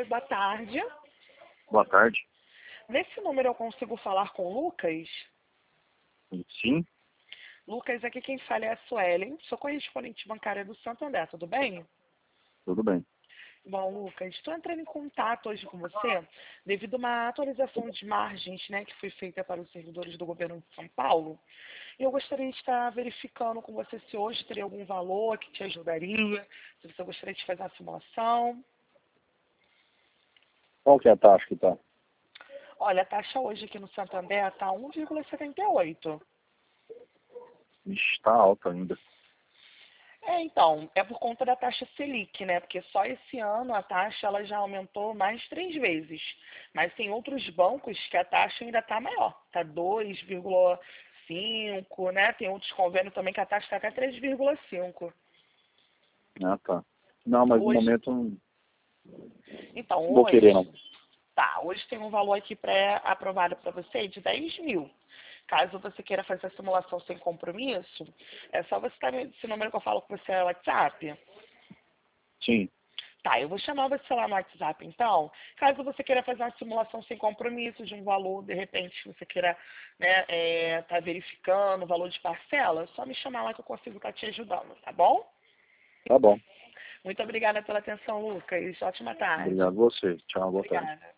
boa tarde. Boa tarde. Nesse número eu consigo falar com o Lucas? Sim, Lucas, aqui quem fala é a Suelen, sou correspondente bancária do Santander, tudo bem? tudo bem. Bom, Lucas, estou entrando em contato hoje com você devido a uma atualização de margens, né, que foi feita para os servidores do governo de São Paulo. E eu gostaria de estar verificando com você se hoje teria algum valor que te ajudaria, se você gostaria de fazer uma simulação. Qual que é a taxa que tá? Olha, a taxa hoje aqui no Santander está 1,78. Ixi, tá alta ainda. Então, é por conta da taxa Selic, né? Porque só esse ano a taxa ela já aumentou mais 3 vezes. Mas tem outros bancos que a taxa ainda está maior, está 2,5, né? Tem outros convênios também que a taxa está até 3,5. Ah, tá. Não, mas no Hoje, momento não então, vou querer, hoje, não. tá, hoje tem um valor aqui pré-aprovado para você de 10 mil. Caso você queira fazer a simulação sem compromisso, é só você estar nesse número que eu falo com você é o WhatsApp. Sim, Tá, eu vou chamar você lá no WhatsApp, então. Caso você queira fazer uma simulação sem compromisso de um valor, de repente você queira, né, tá verificando o valor de parcela, é só me chamar lá que eu consigo estar te ajudando, tá bom? tá bom. Muito obrigada pela atenção, Lucas. Ótima tarde. Obrigado a você. Tchau, boa tarde. Obrigada.